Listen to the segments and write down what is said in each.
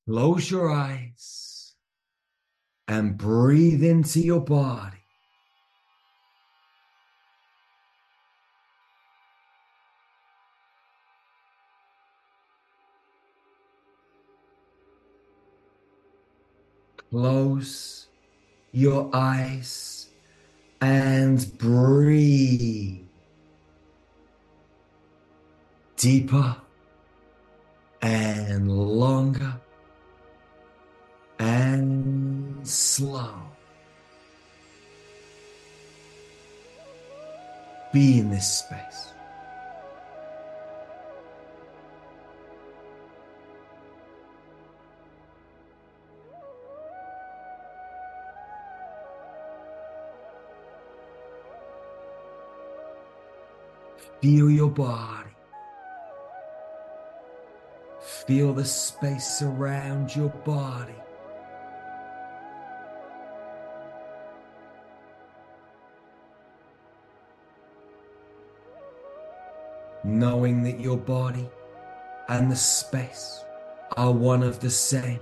Close your eyes and breathe into your body. Close your eyes and breathe deeper and longer and slow. Be in this space. Feel your body. Feel the space around your body. Knowing that your body and the space are one of the same.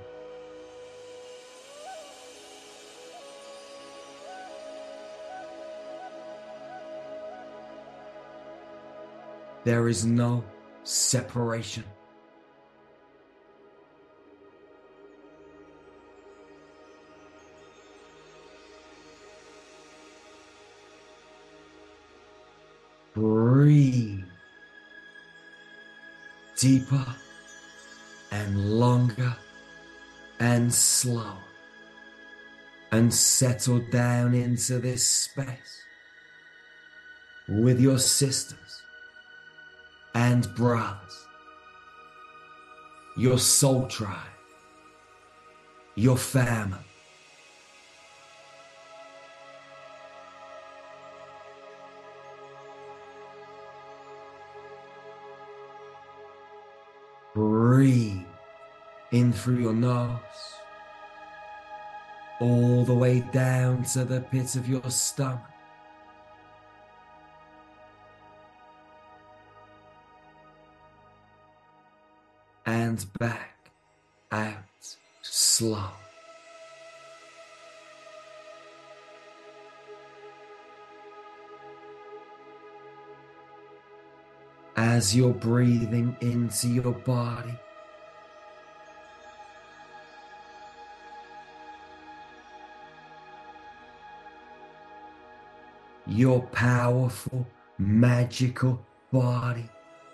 There is no separation. Breathe deeper and longer and slow, and settle down into this space with your sisters and brothers, your soul tribe, your family. Breathe in through your nose, all the way down to the pit of your stomach. And back out slow. As you're breathing into your body, your powerful, magical body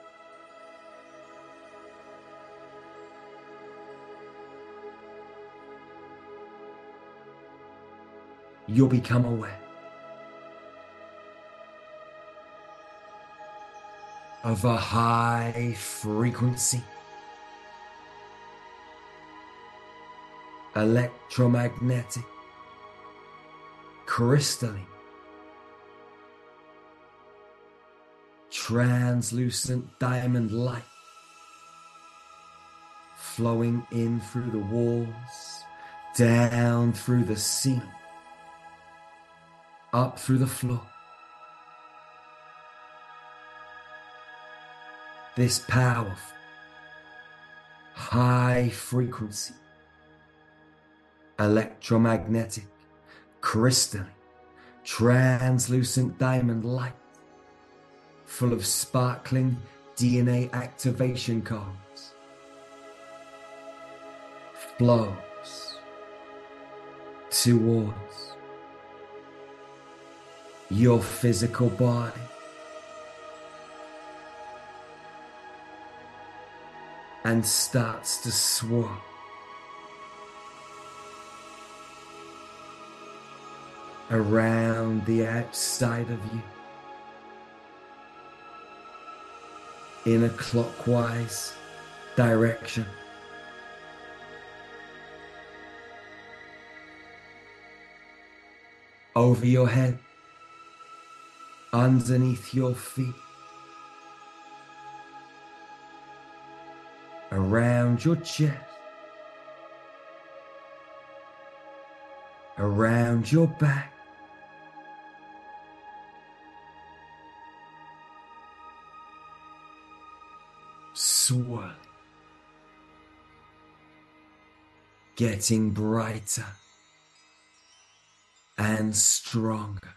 you'll become aware of a high frequency electromagnetic crystalline translucent diamond light flowing in through the walls, down through the ceiling, up through the floor. This powerful, high frequency, electromagnetic, crystalline, translucent diamond light, full of sparkling DNA activation codes, flows towards your physical body and starts to swirl around the outside of you in a clockwise direction. Over your head, underneath your feet, around your chest, around your back, swirl getting brighter and stronger.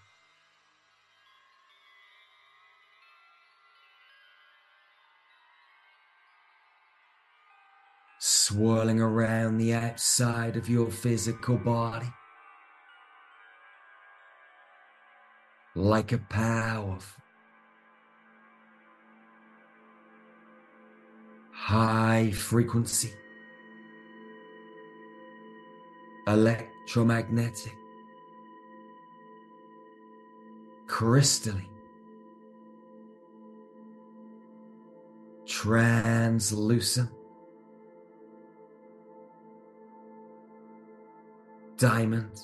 Swirling around the outside of your physical body like a powerful, high frequency, electromagnetic, crystalline, translucent, diamond,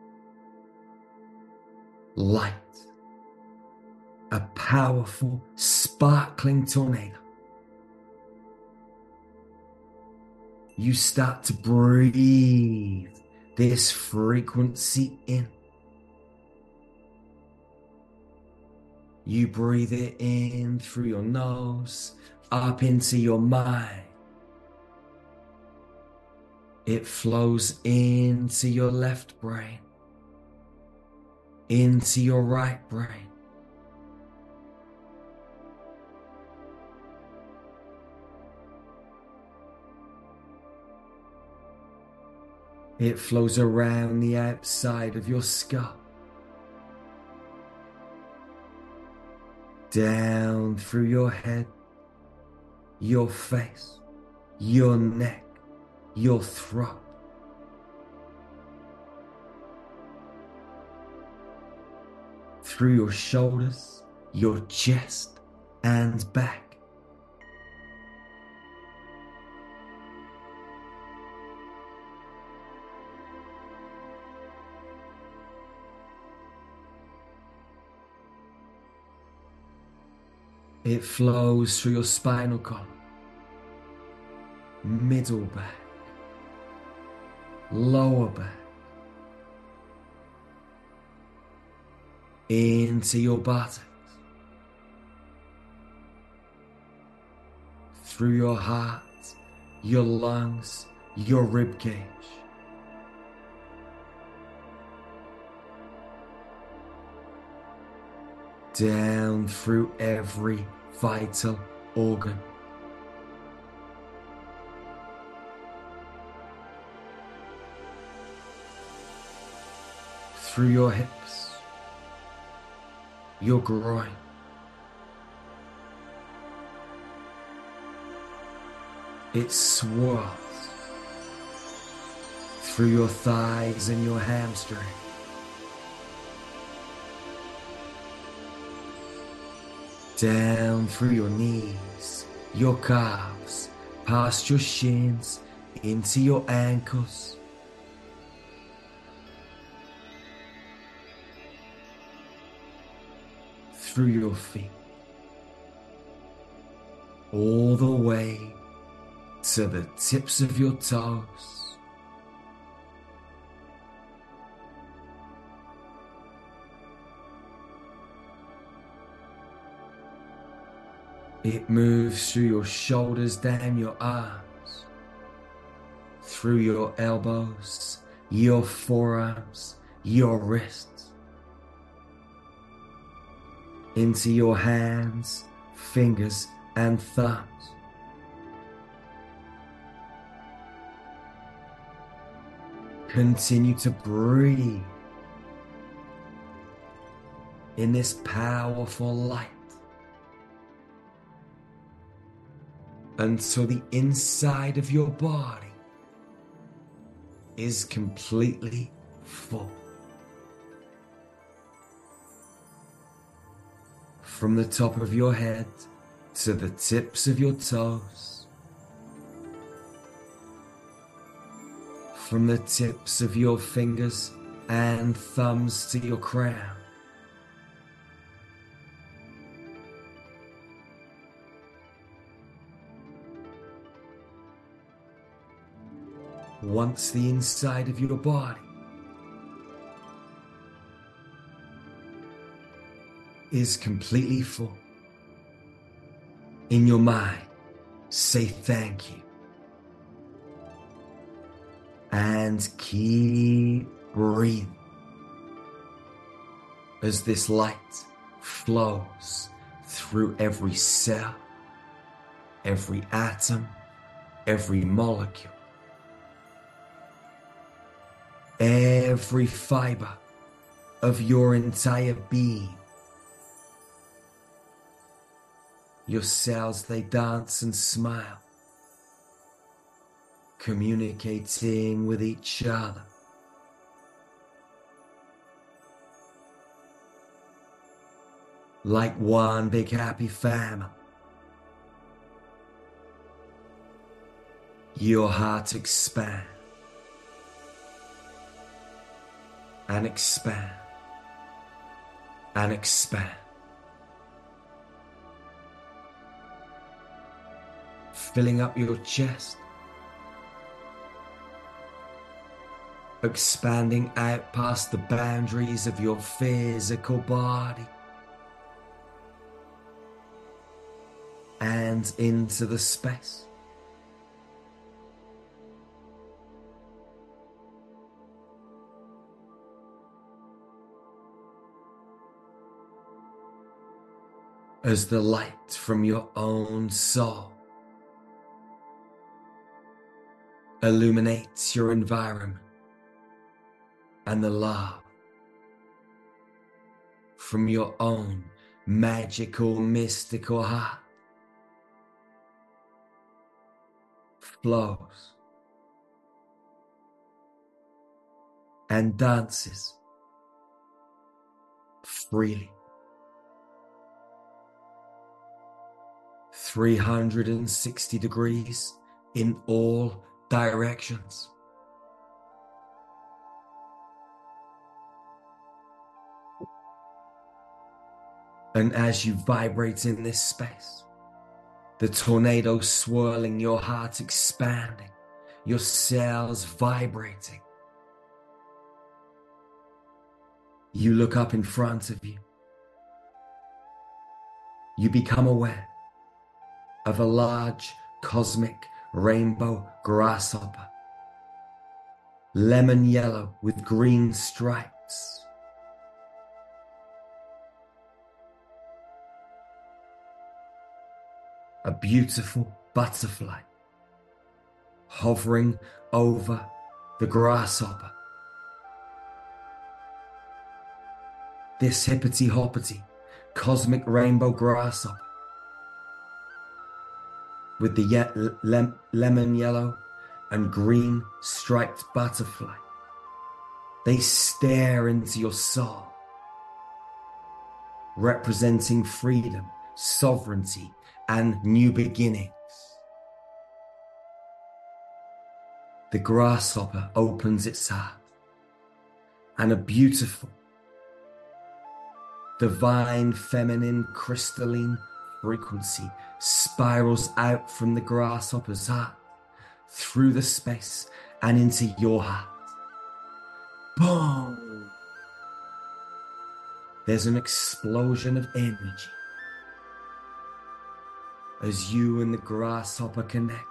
light, a powerful, sparkling tornado. You start to breathe this frequency in. You breathe it in through your nose, up into your mind. It flows into your left brain, into your right brain. It flows around the outside of your skull, down through your head, your face, your neck, your throat. Through your shoulders, your chest and back. It flows through your spinal column, middle back, lower back, into your buttocks, through your heart, your lungs, your rib cage. Down through every vital organ. Through your hips, your groin, it swirls through your thighs and your hamstring. Down through your knees, your calves, past your shins, into your ankles. Through your feet, all the way to the tips of your toes. It moves through your shoulders, down your arms, through your elbows, your forearms, your wrists, into your hands, fingers, and thumbs. Continue to breathe in this powerful light until the inside of your body is completely full. From the top of your head to the tips of your toes, from the tips of your fingers and thumbs to your crown. Once the inside of your body is completely full, in your mind, say thank you. And and keep breathing as this light flows through every cell, every atom, every molecule, every fiber of your entire being. Your cells, they dance and smile, communicating with each other. Like one big happy family. Your heart expands and expand and expand, filling up your chest, expanding out past the boundaries of your physical body and into the space. As the light from your own soul illuminates your environment, and the love from your own magical, mystical heart flows and dances freely. 360 degrees in all directions. And as you vibrate in this space, the tornado swirling, your heart expanding, your cells vibrating, you look up in front of you. You become aware of a large cosmic rainbow grasshopper, lemon yellow with green stripes. A beautiful butterfly hovering over the grasshopper. This hippity hoppity cosmic rainbow grasshopper with the lemon yellow and green striped butterfly. They stare into your soul, representing freedom, sovereignty, and new beginnings. The grasshopper opens its heart, and a beautiful, divine, feminine, crystalline frequency spirals out from the grasshopper's heart, through the space and into your heart. Boom! There's an explosion of energy as you and the grasshopper connect.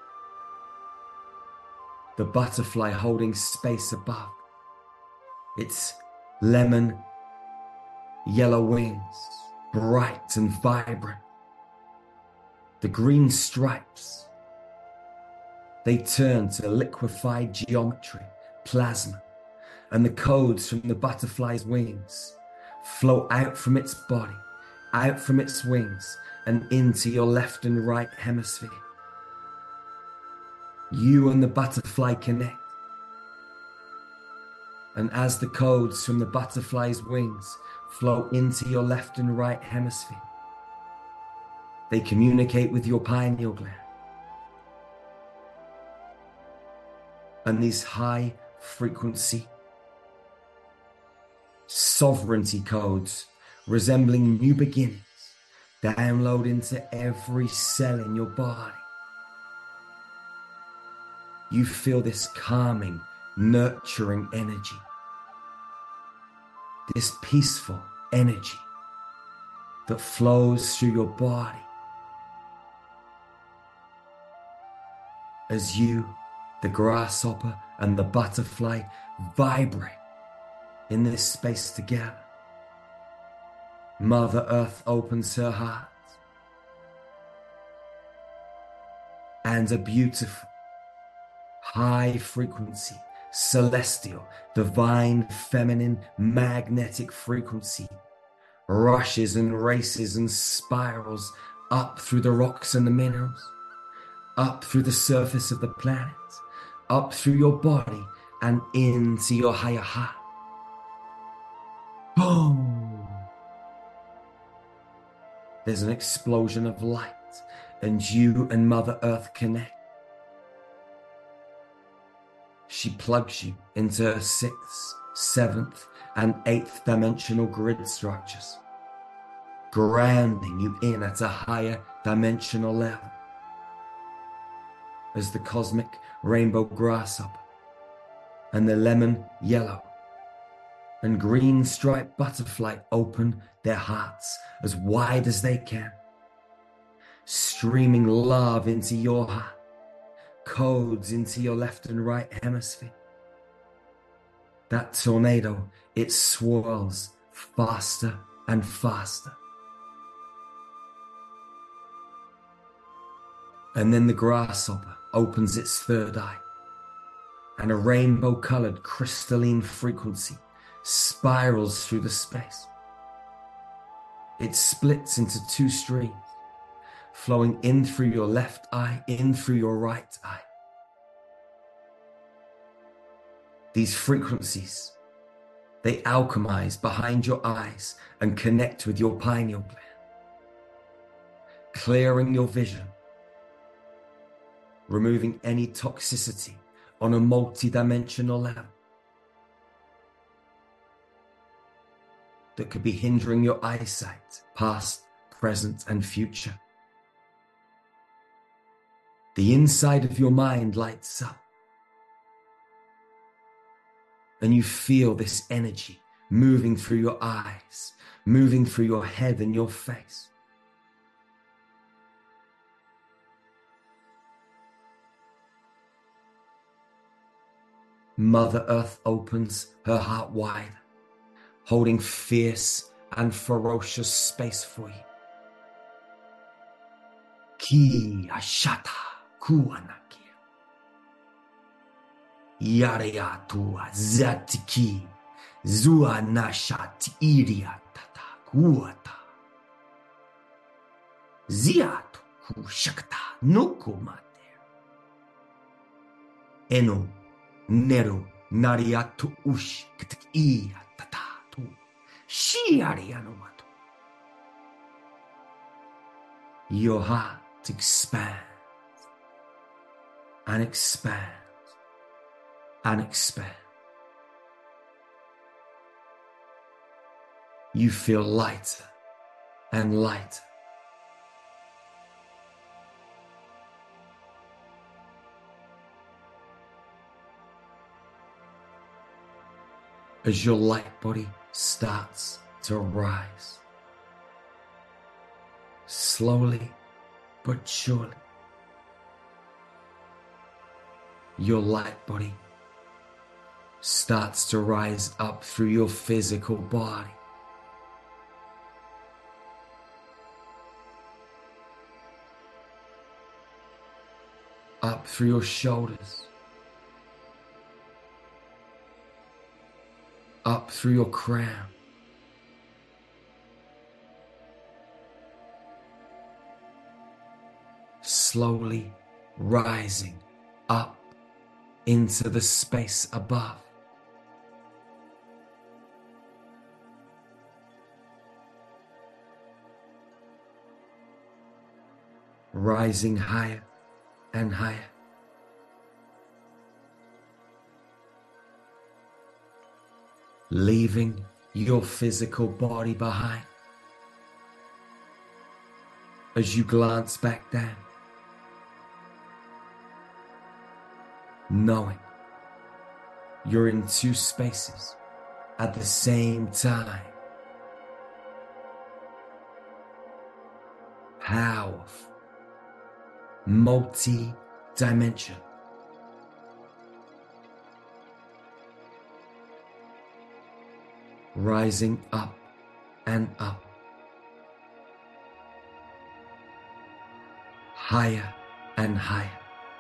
The butterfly holding space above, its lemon yellow wings, bright and vibrant. The green stripes, they turn to liquefied geometry, plasma, and the codes from the butterfly's wings flow out from its body, out from its wings, and into your left and right hemisphere. You and the butterfly connect. And as the codes from the butterfly's wings flow into your left and right hemisphere, they communicate with your pineal gland. And these high frequency sovereignty codes, resembling new beginnings, download into every cell in your body. You feel this calming, nurturing energy, this peaceful energy that flows through your body as you, the the grasshopper and the butterfly vibrate in this space together. Mother Earth opens her heart, and a beautiful, high frequency, celestial, divine, feminine, magnetic frequency rushes and races and spirals up through the rocks and the minerals, up through the surface of the planet, up through your body and into your higher heart. Boom! There's an explosion of light, and you and Mother Earth connect. She plugs you into her 6th, 7th, and 8th dimensional grid structures, grounding you in at a higher dimensional level. As the cosmic rainbow grasshopper and the lemon yellow and green striped butterfly open their hearts as wide as they can, streaming love into your heart, codes into your left and right hemisphere. That tornado, it swirls faster and faster. And then the grasshopper opens its 3rd eye, and a rainbow-colored crystalline frequency spirals through the space. It splits into 2 streams, flowing in through your left eye, in through your right eye. These frequencies, they alchemize behind your eyes and connect with your pineal gland, clearing your vision, removing any toxicity on a multi-dimensional level that could be hindering your eyesight, past, present, and future. The inside of your mind lights up, and you feel this energy moving through your eyes, moving through your head and your face. Mother Earth opens her heart wide, holding fierce and ferocious space for you. Ki ashata kuanakia. Yareatua zatiki zua nashati iriatata kuata. Ziatu kushakta nukumate. Eno Nero nariatu ush kitikia tatatu shiarianomatu. Your heart expands and expands and expands. You feel lighter and lighter. As your light body starts to rise, slowly but surely, your light body starts to rise up through your physical body, up through your shoulders, up through your crown, slowly rising up into the space above. Rising higher and higher. Leaving your physical body behind. As you glance back down, knowing you're in 2 spaces at the same time. Powerful, multi-dimension, rising up and up, higher and higher.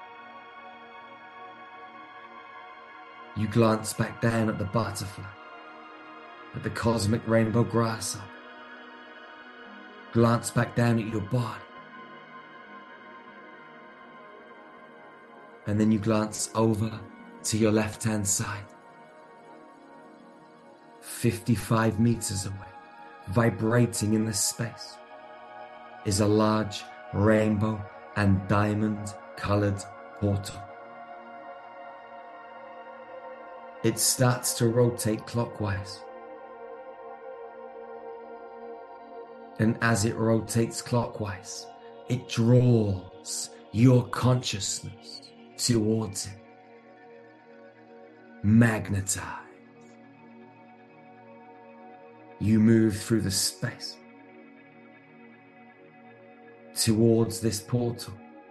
You glance back down at the butterfly, at the cosmic rainbow grasshopper. Glance back down at your body. And then you glance over to your left-hand side. 55 meters away, vibrating in the space, is a large rainbow and diamond-colored portal. It starts to rotate clockwise. And as it rotates clockwise, it draws your consciousness towards it. Magnetized. You move through the space towards this portal.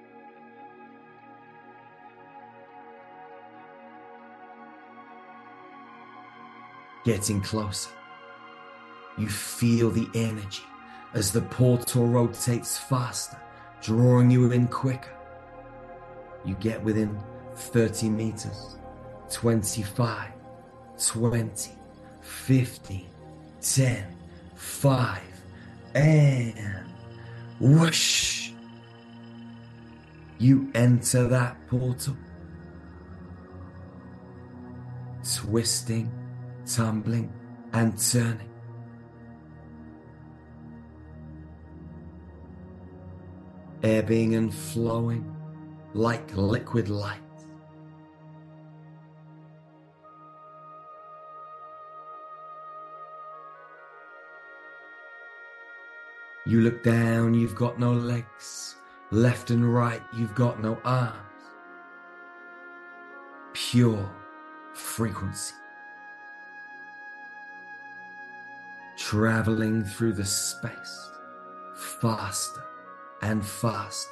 Getting closer, you feel the energy as the portal rotates faster, drawing you in quicker. You get within 30 meters, 25, 20, 15, 10, 5, and whoosh! You enter that portal, twisting, tumbling, and turning. Ebbing and flowing like liquid light. You look down, you've got no legs. Left and right, you've got no arms. Pure frequency. Traveling through the space, faster and faster.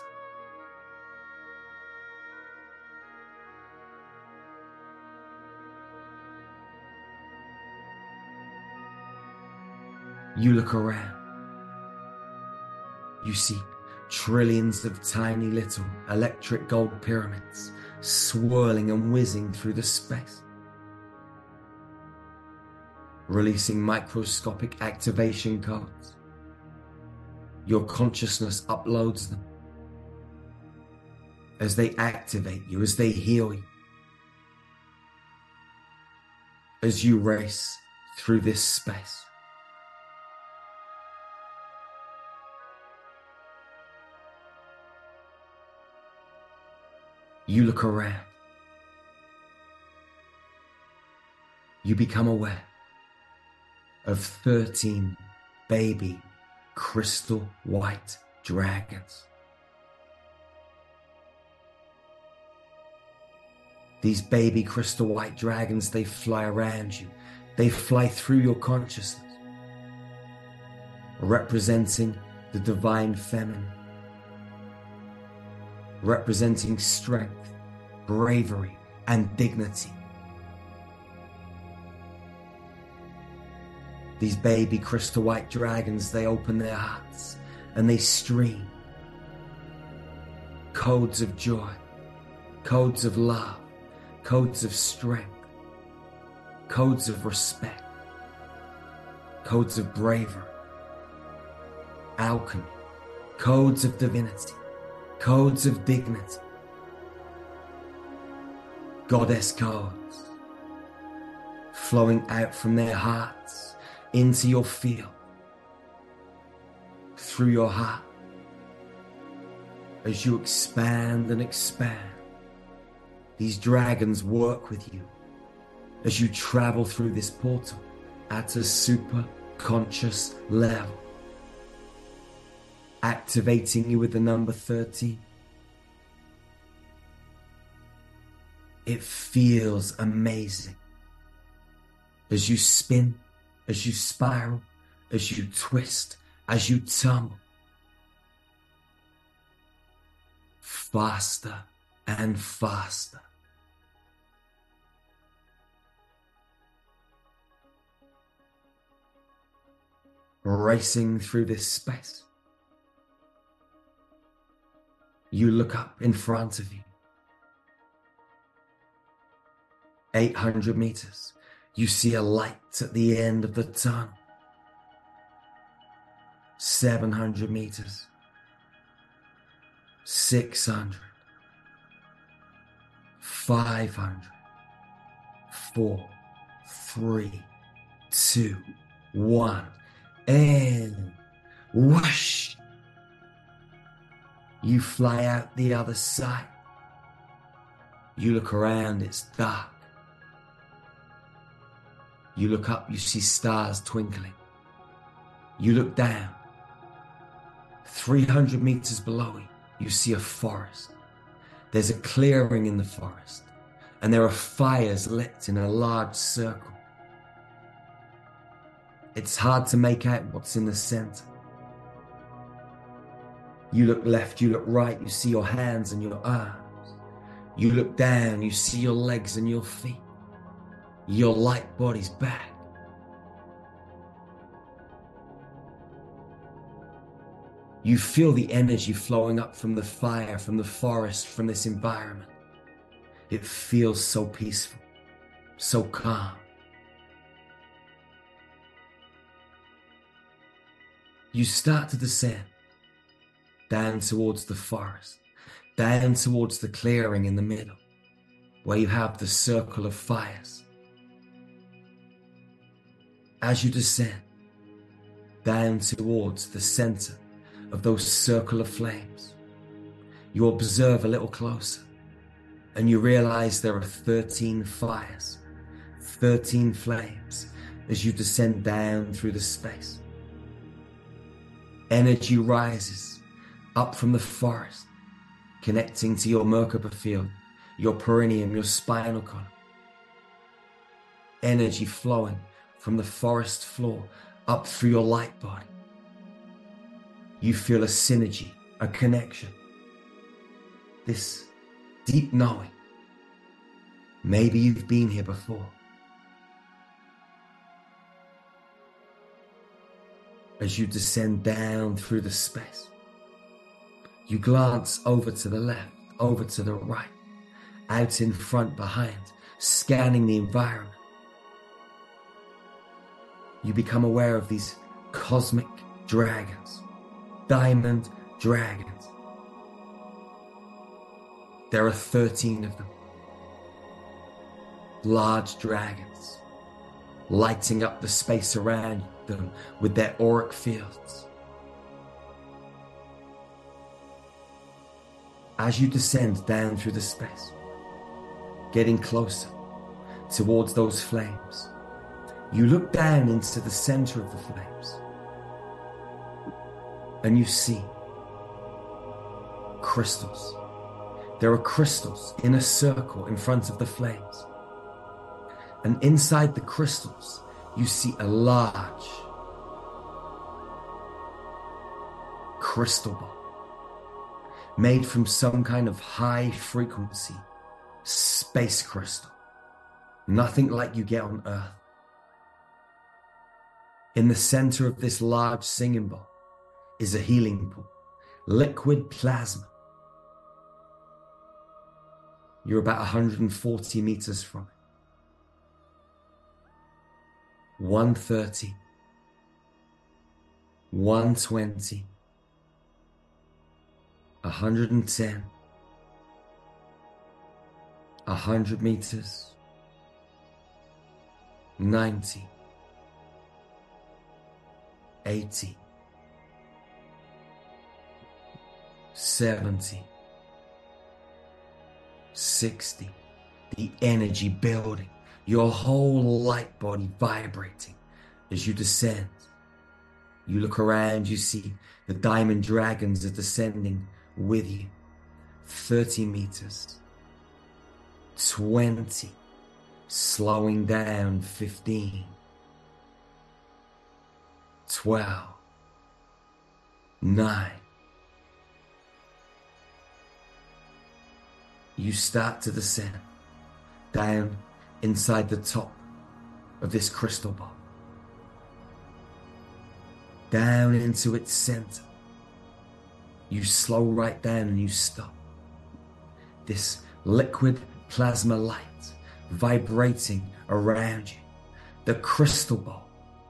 You look around. You see trillions of tiny little electric gold pyramids swirling and whizzing through the space, releasing microscopic activation codes. Your consciousness uploads them as they activate you, as they heal you, as you race through this space. You look around. You become aware of 13 baby crystal white dragons. These baby crystal white dragons, they fly around you. They fly through your consciousness, representing the divine feminine, representing strength, bravery, and dignity. These baby crystal white dragons, they open their hearts and they stream codes of joy, codes of love, codes of strength, codes of respect, codes of bravery, alchemy, codes of divinity, codes of dignity, goddess codes flowing out from their hearts into your field, through your heart. As you expand and expand, these dragons work with you as you travel through this portal at a super conscious level, activating you with the number 13. It feels amazing as you spin, as you spiral, as you twist, as you tumble. Faster and faster. racing through this space. You look up in front of you. 800 meters. You see a light at the end of the tunnel. 700 meters. 600. 500. 4, 3, 2, 1. And whoosh! You fly out the other side. You look around, it's dark. You look up, you see stars twinkling. You look down. 300 meters below you, you see a forest. There's a clearing in the forest, and there are fires lit in a large circle. It's hard to make out what's in the center. You look left, you look right, you see your hands and your arms. You look down, you see your legs and your feet. Your light body's back. You feel the energy flowing up from the fire, from the forest, from this environment. It feels so peaceful, so calm. You start to descend down towards the forest, down towards the clearing in the middle, where you have the circle of fires. As you descend down towards the center of those circle of flames, you observe a little closer and you realize there are 13 fires, 13 flames as you descend down through the space. Energy rises up from the forest, connecting to your Merkaba field, your perineum, your spinal column. Energy flowing from the forest floor up through your light body. You feel a synergy, a connection, this deep knowing. Maybe you've been here before. As you descend down through the space, you glance over to the left, over to the right, out in front, behind, scanning the environment. You become aware of these cosmic dragons, diamond dragons. There are 13 of them. Large dragons, lighting up the space around them with their auric fields. As you descend down through the space, getting closer towards those flames, you look down into the center of the flames and you see crystals. There are crystals in a circle in front of the flames. And inside the crystals, you see a large crystal ball made from some kind of high frequency space crystal. Nothing like you get on Earth. In the center of this large singing bowl is a healing pool, liquid plasma. You're about 140 meters from it. 130, 120, 110, 100 meters, 90, 80, 70, 60, the energy building, your whole light body vibrating as you descend. You look around, you see the diamond dragons are descending with you. 30 meters, 20, slowing down, 15, 12, 9. You start to descend down inside the top of this crystal ball. down into its center. You slow right down and you stop. This liquid plasma light vibrating around you, the crystal ball.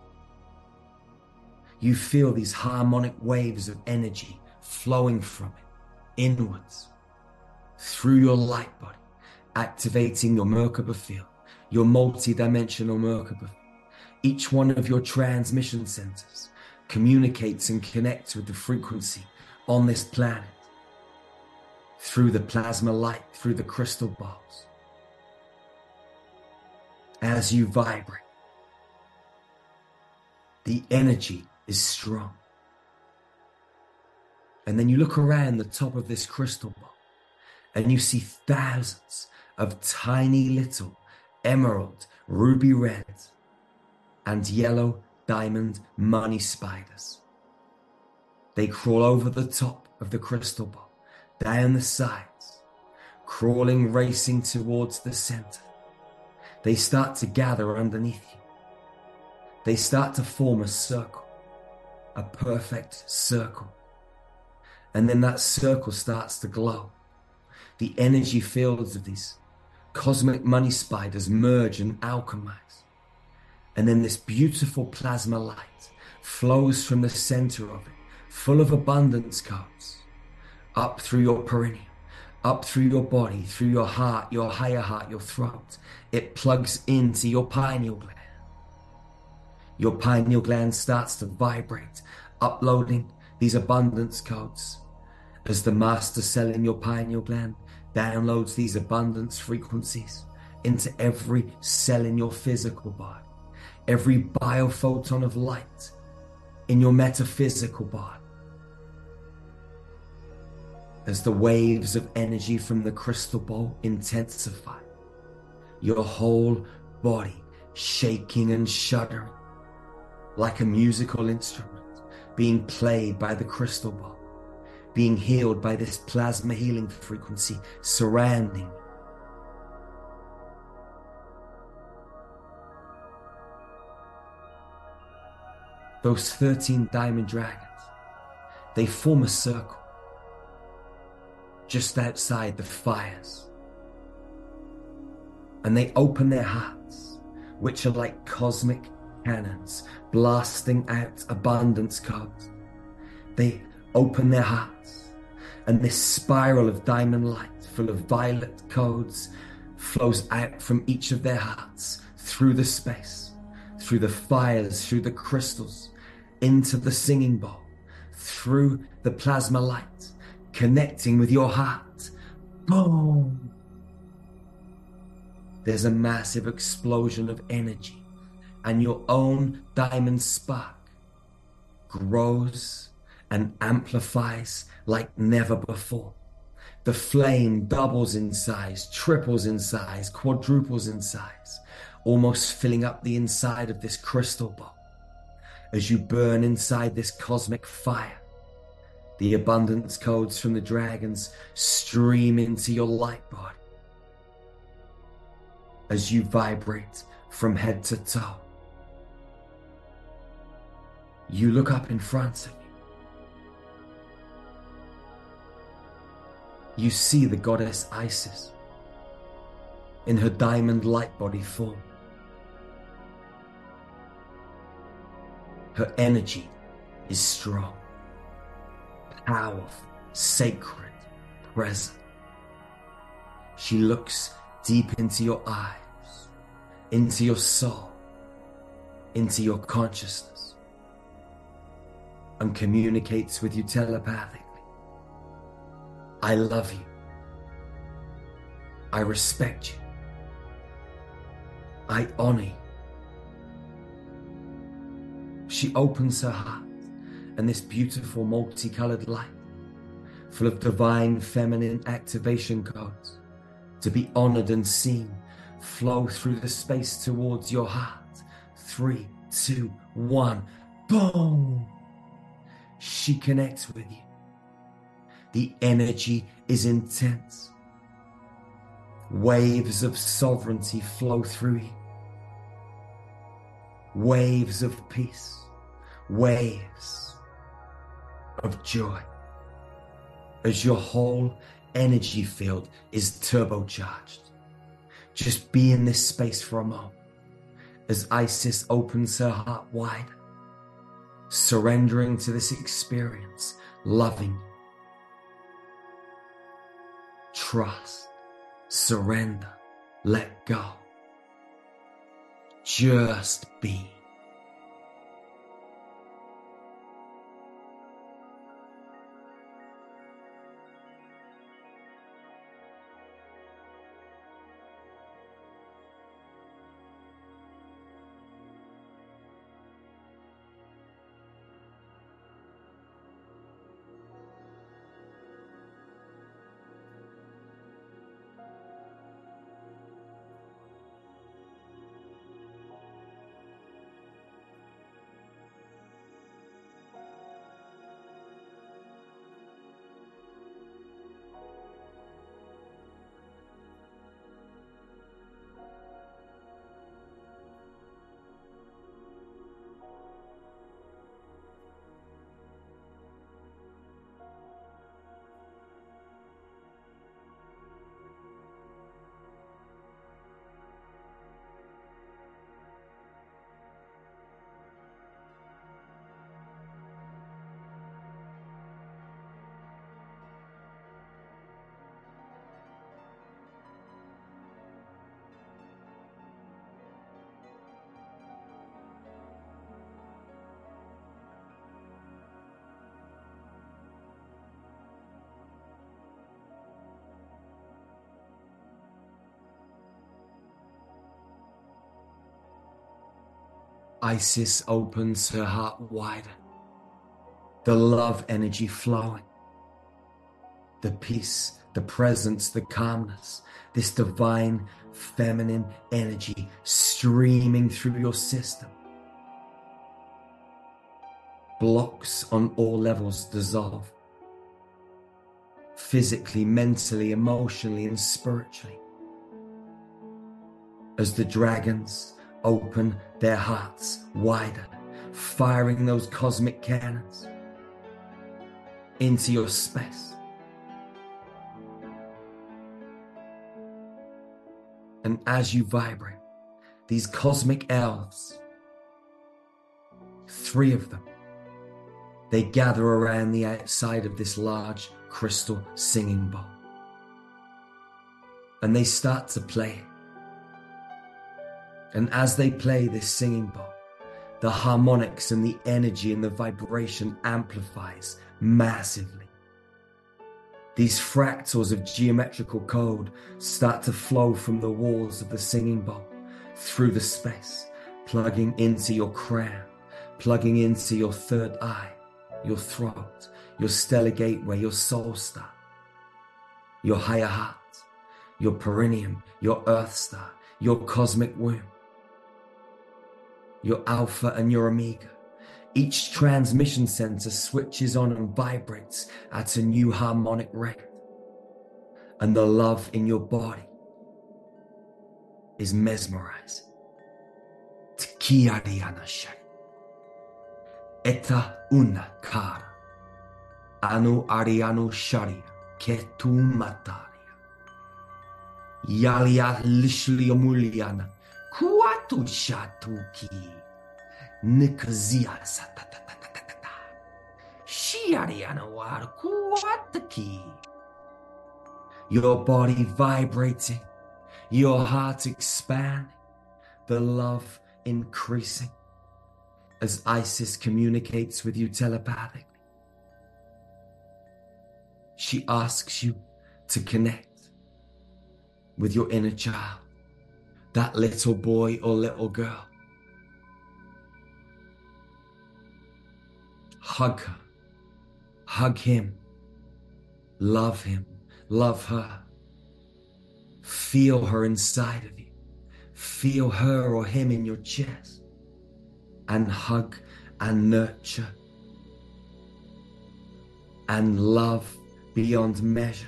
You feel these harmonic waves of energy flowing from it inwards through your light body, activating your Merkaba field, your multi-dimensional Merkaba field. Each one of your transmission centers communicates and connects with the frequency on this planet through the plasma light, through the crystal balls. As you vibrate, the energy is strong. And then you look around the top of this crystal ball and you see thousands of tiny little emerald, ruby red, and yellow diamond money spiders. They crawl over the top of the crystal ball, down the sides, crawling, racing towards the center. They start to gather underneath you. They start to form a circle, a perfect circle. And then that circle starts to glow. The energy fields of these cosmic money spiders merge and alchemize. And then this beautiful plasma light flows from the center of it, full of abundance codes, up through your perineum, up through your body, through your heart, your higher heart, your throat. It plugs into your pineal gland. Your pineal gland starts to vibrate, uploading these abundance codes as the master cell in your pineal gland downloads these abundance frequencies into every cell in your physical body, every biophoton of light in your metaphysical body. As the waves of energy from the crystal ball intensify, your whole body shaking and shuddering like a musical instrument being played by the crystal ball, being healed by this plasma healing frequency surrounding you. Those 13 diamond dragons, they form a circle just outside the fires. And they open their hearts, which are like cosmic cannons blasting out abundance codes. They open their hearts, and this spiral of diamond light full of violet codes flows out from each of their hearts through the space, through the fires, through the crystals, into the singing bowl, through the plasma light, connecting with your heart. Boom! There's a massive explosion of energy, and your own diamond spark grows and amplifies like never before. The flame doubles in size, triples in size, quadruples in size, almost filling up the inside of this crystal ball. As you burn inside this cosmic fire, the abundance codes from the dragons stream into your light body. As you vibrate from head to toe, you look up in front of you. You see the goddess Isis in her diamond light body form. Her energy is strong, powerful, sacred, present. She looks deep into your eyes, into your soul, into your consciousness, and communicates with you telepathically. I love you. I respect you. I honor you. She opens her heart, and this beautiful multicolored light, full of divine feminine activation codes, to be honored and seen, flow through the space towards your heart. 3, 2, 1, boom! She connects with you. The energy is intense. Waves of sovereignty flow through you. Waves of peace, waves of joy as your whole energy field is turbocharged. Just be in this space for a moment as Isis opens her heart wide, surrendering to this experience, loving, trust, surrender, let go. Just be. Isis opens her heart wider, the love energy flowing, the peace, the presence, the calmness, this divine feminine energy streaming through your system. Blocks on all levels dissolve, physically, mentally, emotionally, and spiritually, as the dragons open their hearts wider, firing those cosmic cannons into your space. And as you vibrate, these cosmic elves, 3 of them, they gather around the outside of this large crystal singing bowl. And they start to play. And as they play this singing bowl, the harmonics and the energy and the vibration amplifies massively. These fractals of geometrical code start to flow from the walls of the singing bowl through the space, plugging into your crown, plugging into your third eye, your throat, your stellar gateway, your soul star, your higher heart, your perineum, your earth star, your cosmic womb, your alpha and your omega. Each transmission center switches on and vibrates at a new harmonic rate. And the love in your body is mesmerizing. Tki Ariana Shari. Eta una cara. Anu Ariano Sharia. Ketu Mataria. Yalia Lishliamuliana. Kuatu Shatuki. Nikazia Satatatata. Shiariana War Kuataki. Your body vibrating, your heart expanding, the love increasing as Isis communicates with you telepathically. She asks you to connect with your inner child, that little boy or little girl. Hug her, hug him, love her. Feel her inside of you. Feel her or him in your chest. And hug and nurture and love beyond measure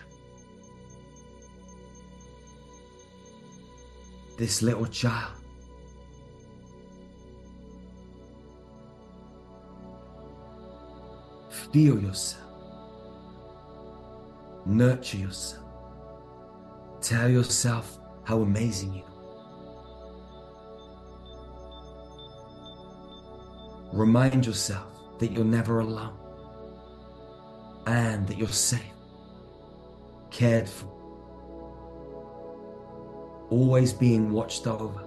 this little child. Feel yourself. Nurture yourself. Tell yourself how amazing you are. Remind yourself that you're never alone and that you're safe, cared for, always being watched over.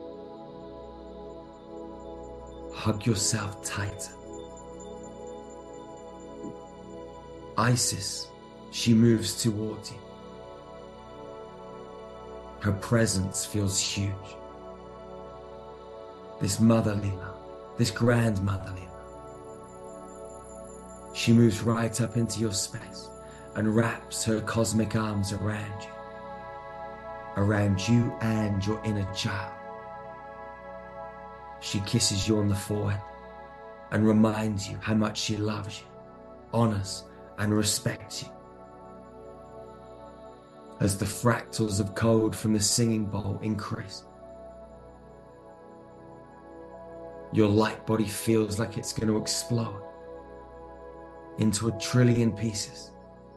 Hug yourself tighter. Isis, she moves towards you. Her presence feels huge. This motherly love, this grandmotherly love. She moves right up into your space and wraps her cosmic arms around you and your inner child. She kisses you on the forehead and reminds you how much she loves you, honors and respects you. As the fractals of code from the singing bowl increase, your light body feels like it's going to explode into 1 trillion pieces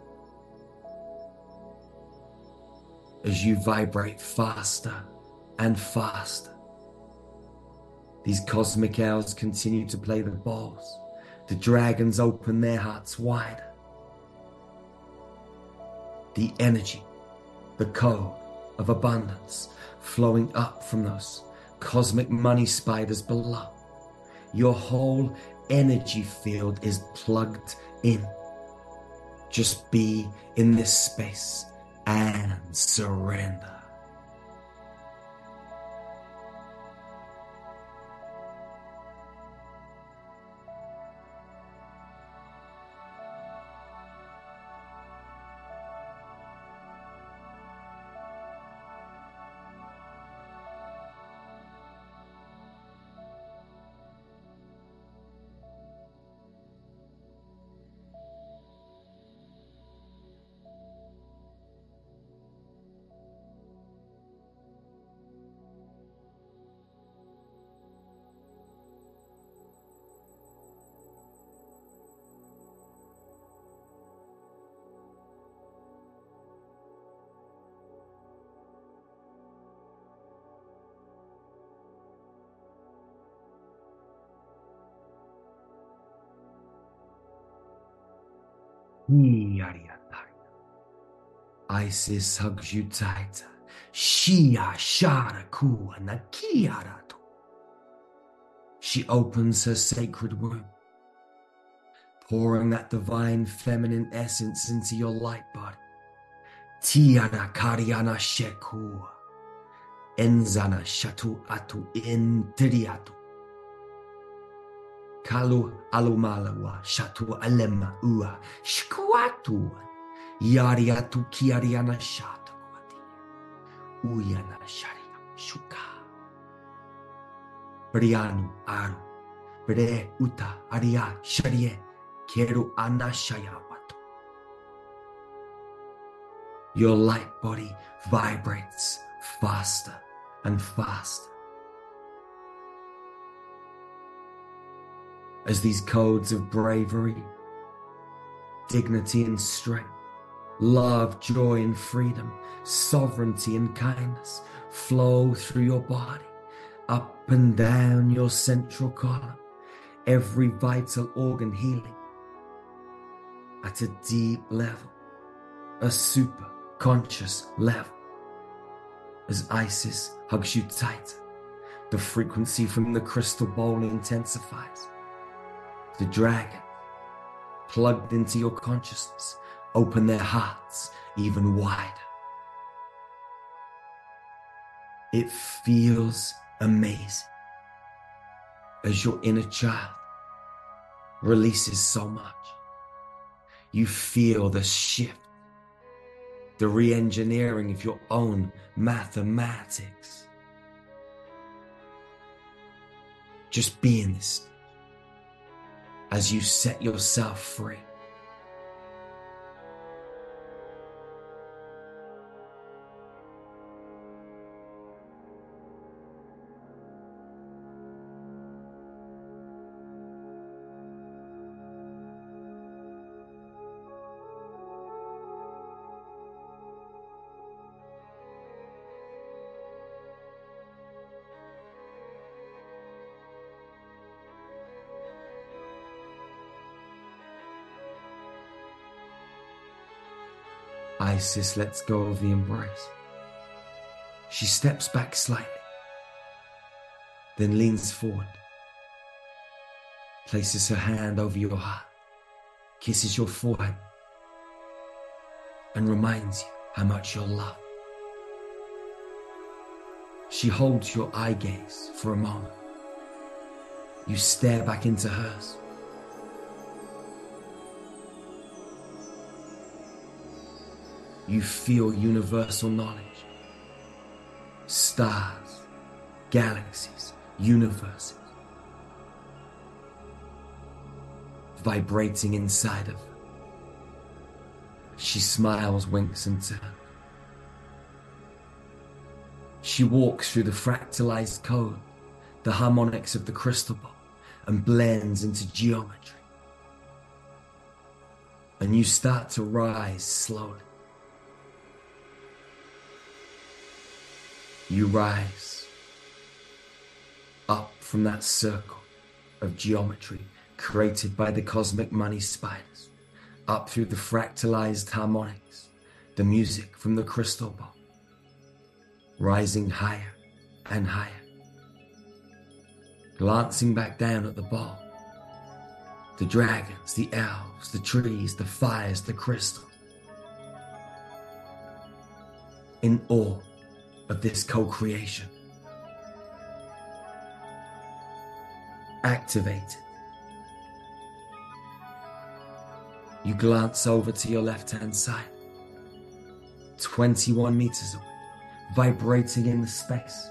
as you vibrate faster and faster. These cosmic elves continue to play the bowls. The dragons open their hearts wider. The energy, the code of abundance flowing up from those cosmic money spiders below. Your whole energy field is plugged in. Just be in this space and surrender. Isis hugs you tighter. Shia shara kua nakiaratu. She opens her sacred womb, pouring that divine feminine essence into your light body. Tiana kariana shekua. Enzana shatu atu intiriatu. Kalu alumalawa shatu alema ua shkuatu. Yariatu kiariana shatu kwati. Uyana sharia shuka. Brianu aru. Bre uta aria sharie. Keru anashayawatu. Your light body vibrates faster and faster as these codes of bravery, dignity and strength, love, joy and freedom, sovereignty and kindness flow through your body, up and down your central column, every vital organ healing at a deep level, a super conscious level. As Isis hugs you tighter, the frequency from the crystal bowl intensifies. The dragon, plugged into your consciousness, open their hearts even wider. It feels amazing as your inner child releases so much. You feel the shift, the re-engineering of your own mathematics. Just be in this as you set yourself free. Isis lets go of the embrace. She steps back slightly, then leans forward, places her hand over your heart, kisses your forehead, and reminds you how much you're loved. She holds your eye gaze for a moment. You stare back into hers. You feel universal knowledge. Stars, galaxies, universes vibrating inside of her. She smiles, winks, and turns. She walks through the fractalized code, the harmonics of the crystal ball, and blends into geometry. And you start to rise slowly. You rise up from that circle of geometry created by the cosmic money spiders, up through the fractalized harmonics, the music from the crystal ball, rising higher and higher. Glancing back down at the ball, the dragons, the elves, the trees, the fires, the crystal, in awe of this co-creation. Activated. You glance over to your left-hand side, 21 meters away, vibrating in the space,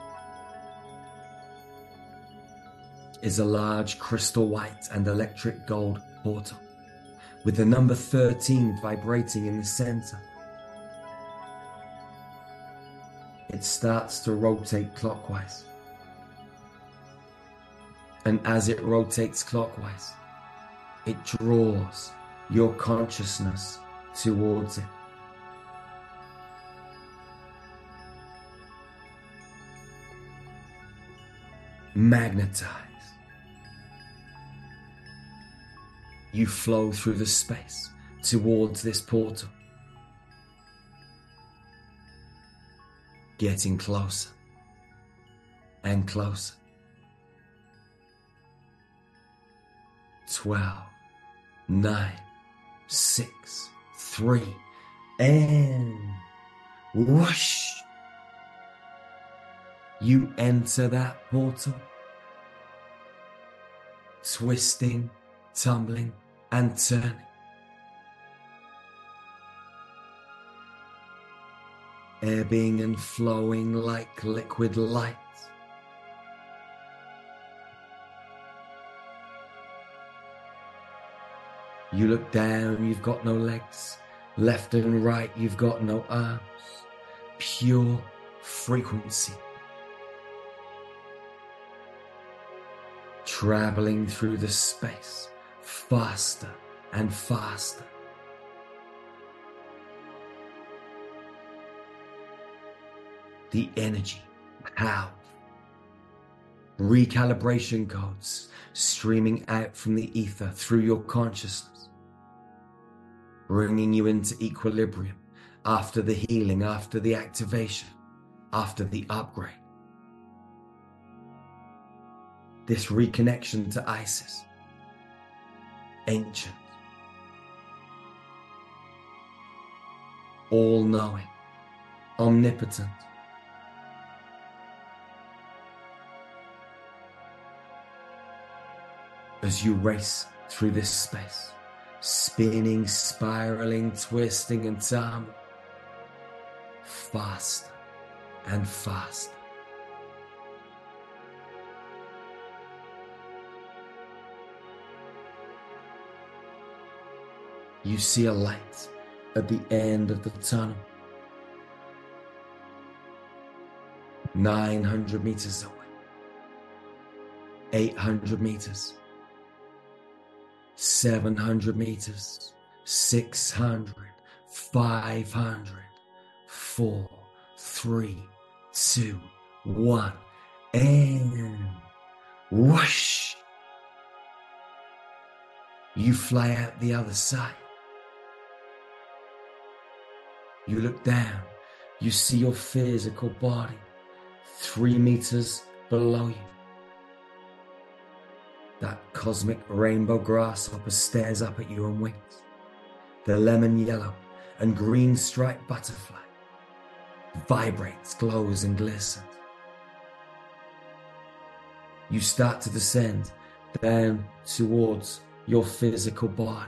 is a large crystal white and electric gold portal with the number 13 vibrating in the center. It starts to rotate clockwise. And as it rotates clockwise, it draws your consciousness towards it. Magnetize. You flow through the space towards this portal, getting closer and closer. 12, 9, 6, 3, and whoosh! You enter that portal, twisting, tumbling, and turning. Ebbing and flowing like liquid light. You look down, you've got no legs. Left and right, you've got no arms. Pure frequency. Traveling through the space, faster and faster. The energy, power, recalibration codes streaming out from the ether through your consciousness, bringing you into equilibrium after the healing, after the activation, after the upgrade. This reconnection to Isis, ancient, all-knowing, omnipotent, as you race through this space, spinning, spiraling, twisting, and tumbling, faster and faster. You see a light at the end of the tunnel, 900 meters away, 800 meters, 700 meters, 600, 500, 4, 3, 2, 1, and whoosh! You fly out the other side. You look down, you see your physical body 3 meters below you. That cosmic rainbow grasshopper stares up at you and winks. The lemon yellow and green striped butterfly vibrates, glows, and glistens. You start to descend down towards your physical body.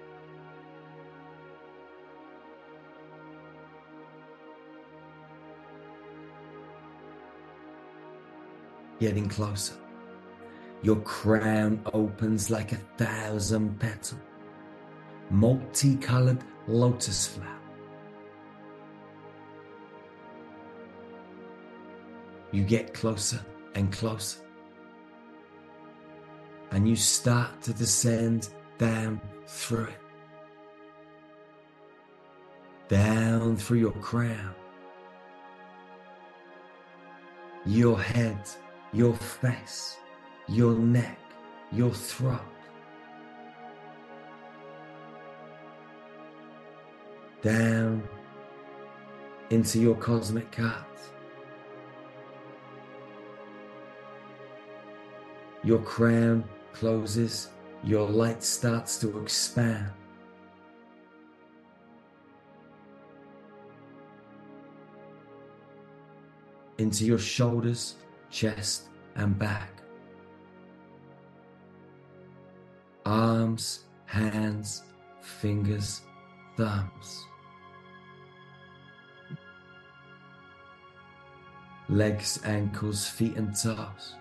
Getting closer. Your crown opens like 1,000 petal, multicolored lotus flower. You get closer and closer, and you start to descend down through it, down through your crown, your head, your face, your neck, your throat, down into your cosmic heart. Your crown closes, your light starts to expand. Into your shoulders, chest, and back. Arms, hands, fingers, thumbs. Legs, ankles, feet, and toes.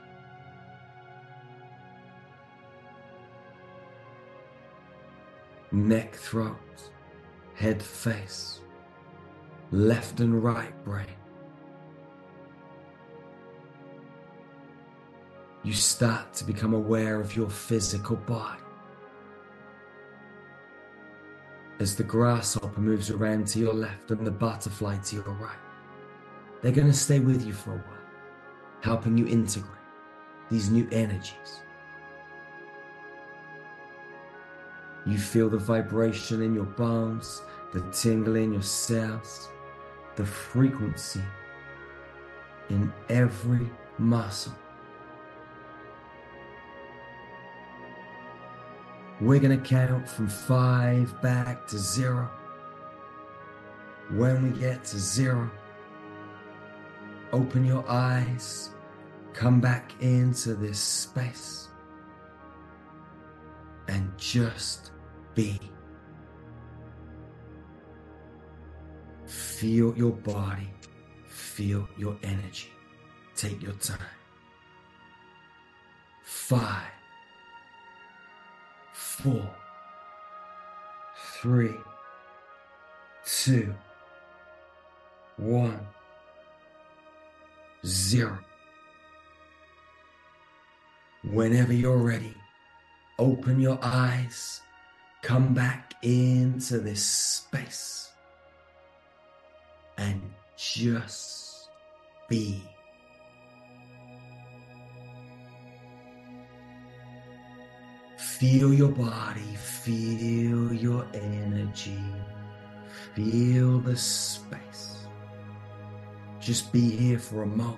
Neck, throat, head, face, left and right brain. You start to become aware of your physical body. As the grasshopper moves around to your left and the butterfly to your right, they're going to stay with you for a while, helping you integrate these new energies. You feel the vibration in your bones, the tingle in your cells, the frequency in every muscle. We're going to count from 5 back to 0. When we get to 0, open your eyes, come back into this space, and just be. Feel your body, feel your energy. Take your time. 5, 4, 3, 2, 1, 0. Whenever you're ready, open your eyes, come back into this space, and just be. Feel your body, feel your energy, feel the space. Just be here for a moment,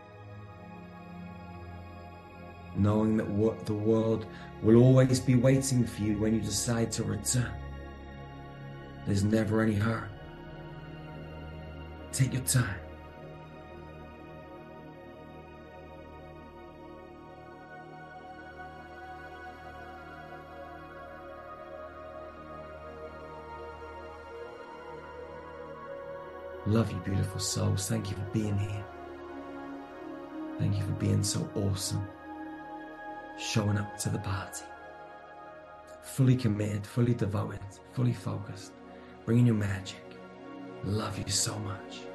knowing that the world will always be waiting for you when you decide to return. There's never any hurry. Take your time. Love you, beautiful souls. Thank you for being here. Thank you for being so awesome. Showing up to the party. Fully committed, fully devoted, fully focused. Bringing your magic. Love you so much.